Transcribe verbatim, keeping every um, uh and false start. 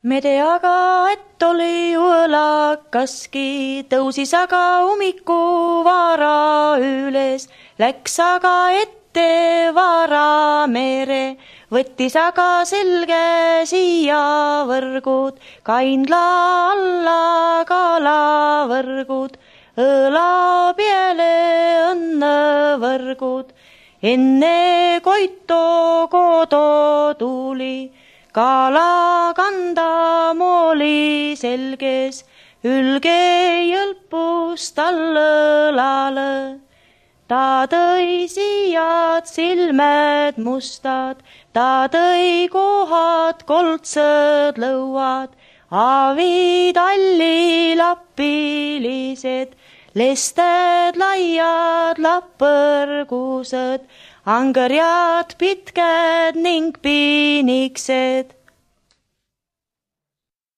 Me tea aga, et oli õlakaski, tõusis aga ummiku vara üles, läks aga ette vara mere, võttis aga selge siia võrgud, kaindla alla kalavõrgud, õla peale õnnevõrgud. Enne Koito kodo tuli, kala kanda mooli selges, ülge jõlpus tallõlale. Ta tõi siia silmed mustad, ta tõi kohad koldsed lõuad, aavid alli lapilised, lested laiad lappõrgused, angerjad pitked ning piiniksed.